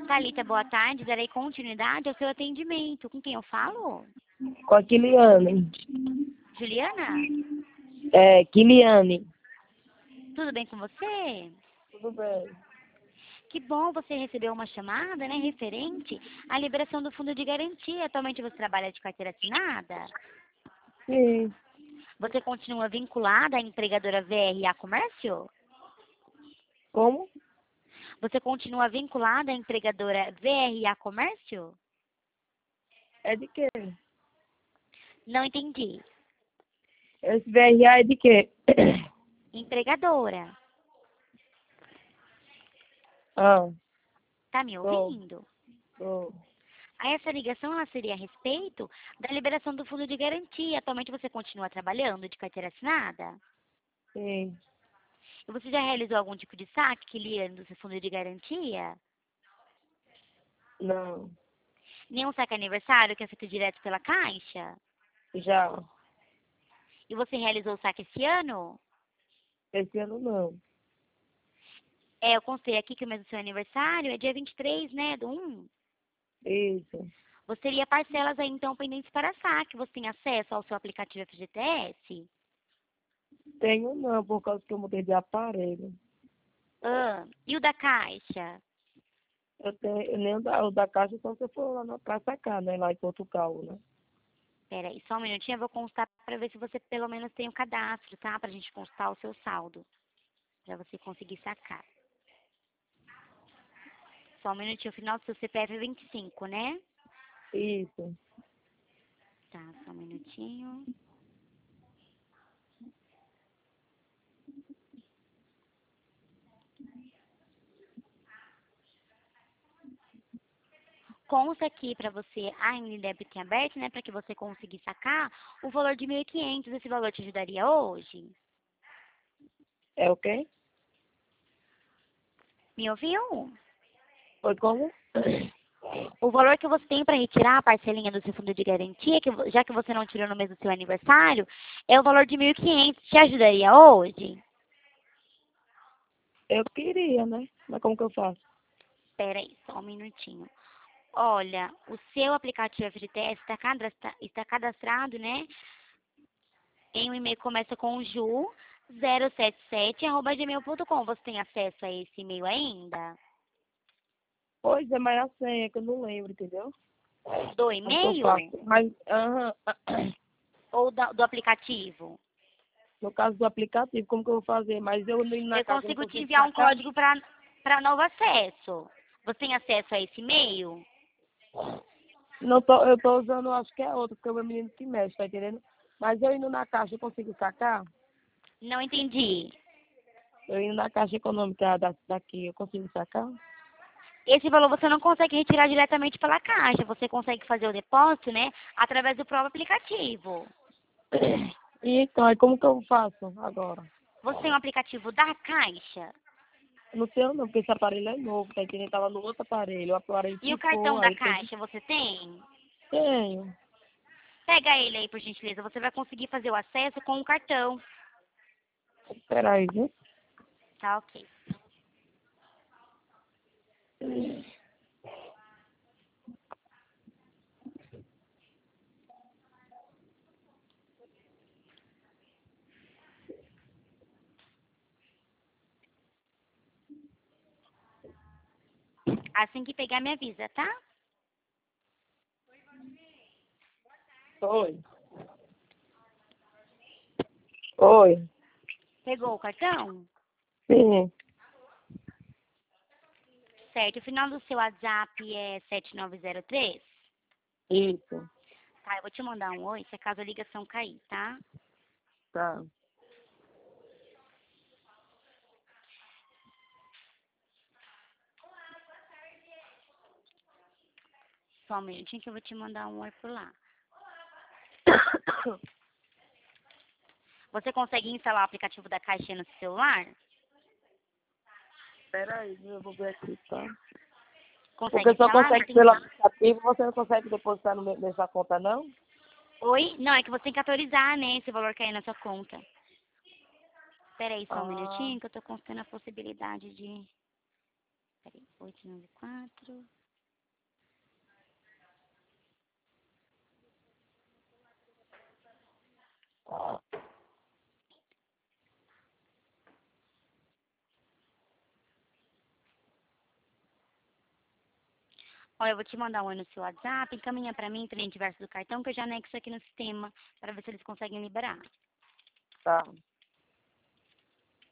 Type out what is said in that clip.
Thalita, boa tarde. Darei continuidade ao seu atendimento. Com quem eu falo? Com a Kiliane. Juliana? Kiliane. Tudo bem com você? Tudo bem. Que bom você recebeu uma chamada, né, referente à liberação do fundo de garantia. Atualmente você trabalha de carteira assinada? Sim. Você continua vinculada à empregadora VRA Comércio? Como? Você continua vinculada à empregadora VRA Comércio? É de quê? Não entendi. Esse VRA é de quê? Empregadora. Ah, Tá me tô, ouvindo? tô. Aí essa ligação ela seria a respeito da liberação do fundo de garantia. Atualmente você continua trabalhando de carteira assinada? Sim. E você já realizou algum tipo de saque que lia no seu fundo de garantia? Não. Nenhum saque aniversário que é feito direto pela Caixa? Já. E você realizou o saque esse ano? Esse ano não. Eu constei aqui que o mês do seu aniversário é dia 23, né, do 1. Isso. Você teria parcelas aí, então, pendentes para saque. Você tem acesso ao seu aplicativo FGTS? Tenho não, por causa que eu mudei de aparelho. E o da Caixa? Eu tenho, nem o da Caixa só se eu for lá pra sacar, né? Lá em Portugal, né? Pera aí, só um minutinho, eu vou constar para ver se você pelo menos tem o cadastro, tá? Pra gente constar o seu saldo, pra você conseguir sacar. Só um minutinho, o final do seu CPF é 25, né? Isso. Tá, só um minutinho. Consta aqui pra você ainda em débito em aberto, né? Pra que você conseguir sacar o valor de 1.500. Esse valor te ajudaria hoje? É o quê? Me ouviu? Foi como? O valor que você tem para retirar a parcelinha do seu fundo de garantia, já que você não tirou no mês do seu aniversário, é o valor de 1.500. Te ajudaria hoje? Eu queria, né? Mas como que eu faço? Espera aí, só um minutinho. Olha, o seu aplicativo FGTS está cadastrado, né? Em um e-mail que começa com ju077@gmail.com. Você tem acesso a esse e-mail ainda? Pois é, mas a senha que eu não lembro, entendeu? Do Como que eu e-mail faço? Mas, aham. ou do aplicativo? No caso do aplicativo, como que eu vou fazer? Mas eu não indo na Eu caixa, eu não consigo te consigo enviar um sacar. código para novo acesso. Você tem acesso a esse e-mail? Não tô, eu tô usando, acho que é outro, porque é o meu menino que mexe, tá entendendo? Mas eu indo na caixa, eu consigo sacar? Não entendi. Eu indo na caixa econômica daqui, eu consigo sacar? Esse valor você não consegue retirar diretamente pela Caixa. Você consegue fazer o depósito, né? Através do próprio aplicativo. E então, aí como que eu faço agora? Você tem um aplicativo da Caixa? Eu não tenho não, porque esse aparelho é novo, tá entendendo? Tava no outro aparelho, o aparelho E o cartão ficou, da aí tem que... Caixa você tem? Tenho. Pega ele aí, por gentileza. Você vai conseguir fazer o acesso com o cartão. Espera aí, viu? Tá, ok. Assim que pegar, me avisa, tá? Oi. Oi. Pegou o cartão? Sim. Certo. O final do seu WhatsApp é 7903? Isso. Tá, eu vou te mandar um oi se acaso a ligação cair, tá? Tá. Só um minutinho que eu vou te mandar um oi por lá. Você consegue instalar o aplicativo da Caixa no seu celular? Espera aí, viu? Eu vou ver aqui, tá? Consegue Porque só instalar? Não consegue tem... pelo aplicativo, você não consegue depositar no nessa conta, não? Oi? Não, é que você tem que autorizar, né, esse valor cair na sua conta. Espera aí só um Ah, minutinho que eu tô constando a possibilidade de... Espera aí, 894. Ó, eu vou te mandar um oi no seu WhatsApp, encaminha pra mim, cliente verso do cartão, que eu já anexo aqui no sistema, para ver se eles conseguem liberar. Tá.